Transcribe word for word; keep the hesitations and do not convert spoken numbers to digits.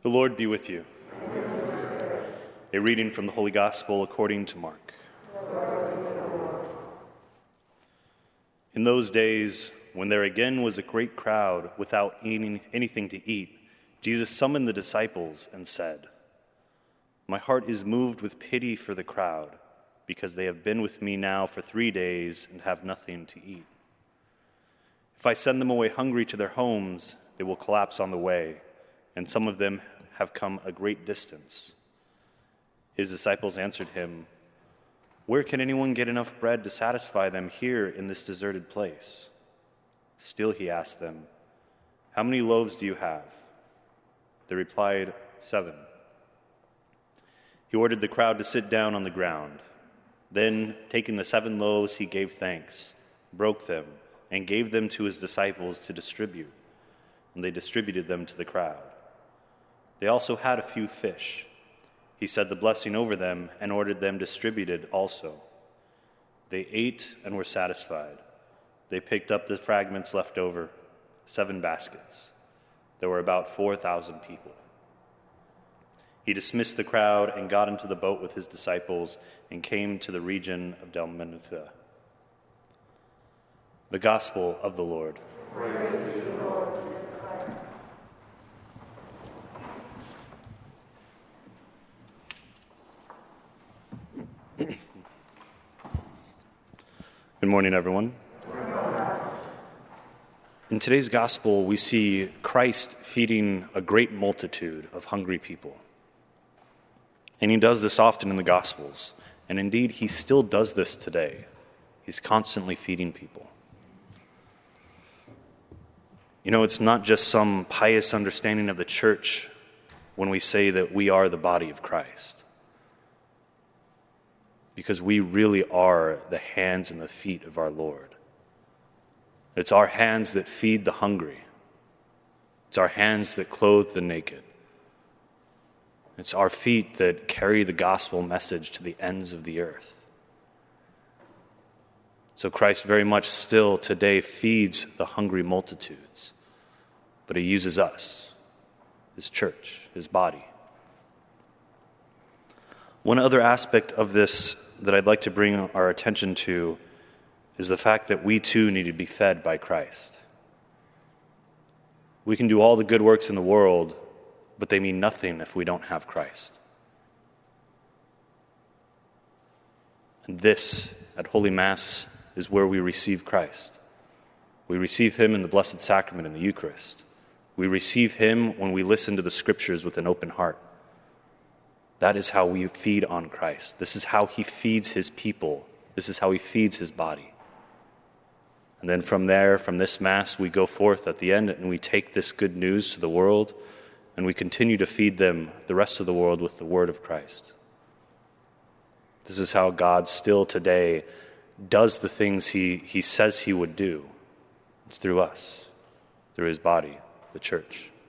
The Lord be with you. A reading from the Holy Gospel according to Mark. In those days, when there again was a great crowd without eating anything to eat, Jesus summoned the disciples and said, "My heart is moved with pity for the crowd, because they have been with me now for three days and have nothing to eat. If I send them away hungry to their homes, they will collapse on the way, and some of them have come a great distance." His disciples answered him, "Where can anyone get enough bread to satisfy them here in this deserted place?" Still he asked them, "How many loaves do you have?" They replied, "Seven." He ordered the crowd to sit down on the ground. Then, taking the seven loaves, he gave thanks, broke them, and gave them to his disciples to distribute, and they distributed them to the crowd. They also had a few fish. He said the blessing over them and ordered them distributed also. They ate and were satisfied. They picked up the fragments left over, seven baskets. There were about four thousand people. He dismissed the crowd and got into the boat with his disciples and came to the region of Dalmanutha. The Gospel of the Lord. Praise to you, Lord. Good morning, everyone. In today's gospel, we see Christ feeding a great multitude of hungry people. And he does this often in the Gospels. And indeed, he still does this today. He's constantly feeding people. You know, it's not just some pious understanding of the church when we say that we are the body of Christ. Because we really are the hands and the feet of our Lord. It's our hands that feed the hungry. It's our hands that clothe the naked. It's our feet that carry the gospel message to the ends of the earth. So Christ very much still today feeds the hungry multitudes, but he uses us, his church, his body. One other aspect of this that I'd like to bring our attention to is the fact that we too need to be fed by Christ. We can do all the good works in the world, but they mean nothing if we don't have Christ. And this, at Holy Mass, is where we receive Christ. We receive him in the Blessed Sacrament in the Eucharist. We receive him when we listen to the Scriptures with an open heart. That is how we feed on Christ. This is how he feeds his people. This is how he feeds his body. And then from there, from this Mass, we go forth at the end and we take this good news to the world and we continue to feed them, the rest of the world, with the word of Christ. This is how God still today does the things he, he says he would do. It's through us, through his body, the church.